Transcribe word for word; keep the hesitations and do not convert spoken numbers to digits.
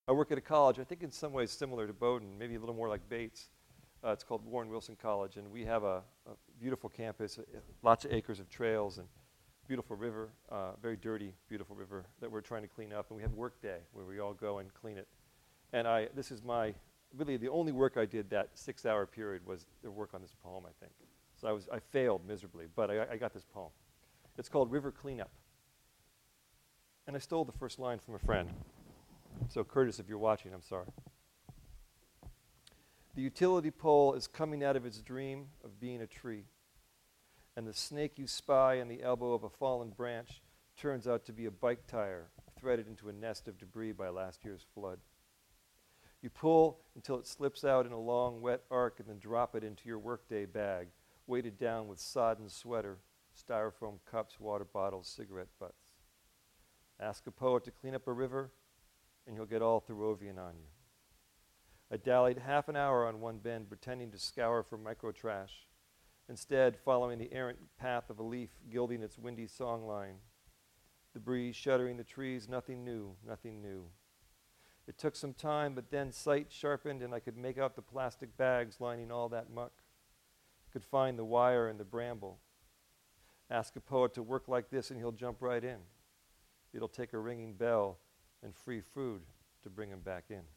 I work at a college, I think in some ways similar to Bowdoin, maybe a little more like Bates. Uh, it's called Warren Wilson College, and we have a, a beautiful campus, uh, lots of acres of trails, and beautiful river, uh, very dirty, beautiful river that we're trying to clean up. And we have work day where we all go and clean it. And I, this is my, really the only work I did that six-hour period was the work on this poem, I think. So I was, I failed miserably, but I, I got this poem. It's called River Cleanup. And I stole the first line from a friend. So Curtis, if you're watching, I'm sorry. The utility pole is coming out of its dream of being a tree, and the snake you spy on the elbow of a fallen branch turns out to be a bike tire threaded into a nest of debris by last year's flood. You pull until it slips out in a long, wet arc and then drop it into your workday bag, weighted down with sodden sweater, styrofoam cups, water bottles, cigarette butts. Ask a poet to clean up a river, and you'll get all Thoreauvian on you. I dallied half an hour on one bend, pretending to scour for micro-trash, instead following the errant path of a leaf gilding its windy songline. The breeze shuddering the trees, nothing new, nothing new. It took some time, but then sight sharpened, and I could make out the plastic bags lining all that muck. Could find the wire and the bramble. Ask a poet to work like this, and he'll jump right in. It'll take a ringing bell and free food to bring him back in.